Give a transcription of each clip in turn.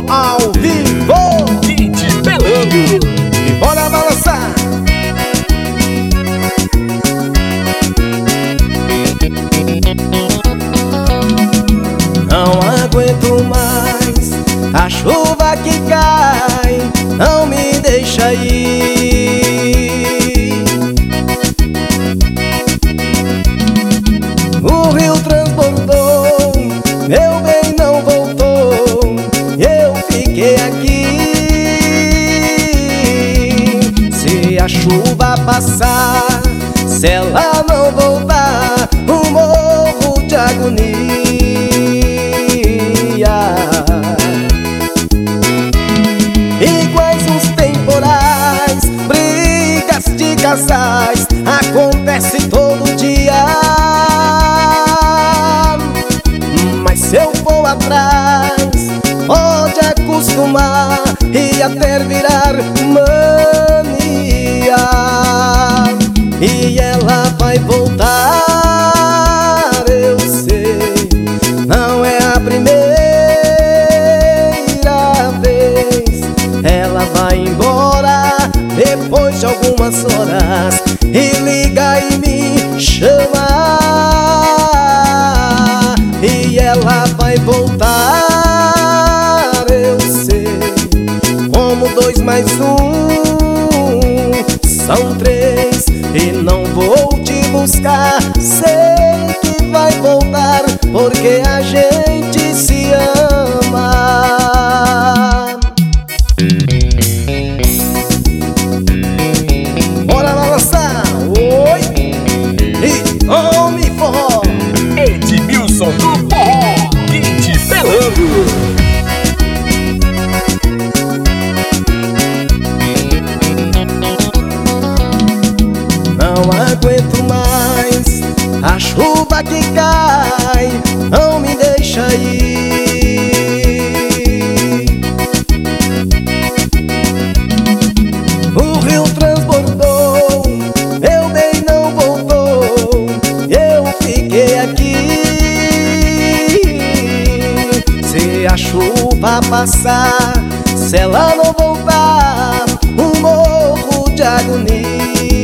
Forró ao vivo, DJ Pelando. e bora balançar. Não aguento mais a chuva que cai, não me deixa ir. O rio transbordou, meu bem não voltou, eu fiquei aqui. Se a chuva passar, se ela não voltar, um morro de agonia. Iguais uns temporais, brigas de casais, acontece todo dia. Mas se eu for atrás, pode acostumar e até virar mania. E ela vai voltar, eu sei, não é a primeira vez. Ela vai embora depois de algumas horas e liga e me chama. E ela vai voltar, eu sei, como 2 mais 1 são 3. E não vou te buscar, sei que vai voltar, porque a gente se ama. Bora balançar, oi, e tome forró. Edmilson do Forró, DJ Pelando. Não aguento mais a chuva que cai, não me deixa ir. O rio transbordou, meu bem não voltou, eu fiquei aqui. Se a chuva passar, se ela não voltar, um morro de agonia.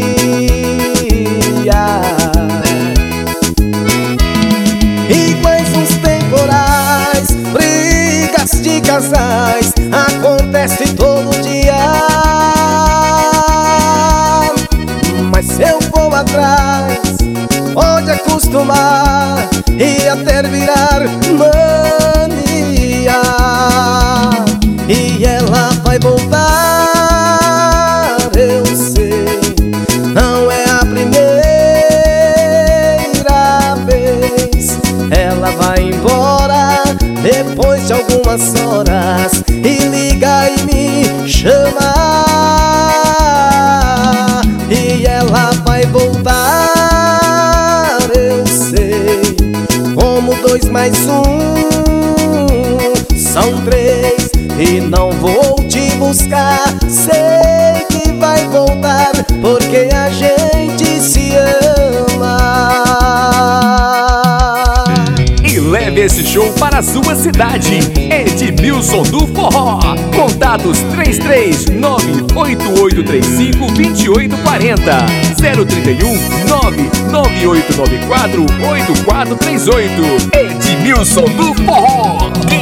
Iguais uns temporais, brigas de casais, acontece todo dia. Mas se eu for atrás, pode acostumar e até virar mania. E ela vai voltar, eu sei, não é a primeira vez. Ela vai embora depois de algumas horas e liga e me chama. E ela vai voltar, eu sei, como 2 mais 1 são 3. E não vou te buscar, sei que vai voltar, porque a gente se ama. E leve esse show para a sua cidade. Edmilson do Forró. Contatos 33988352840, 031 998948438. Edmilson do Forró.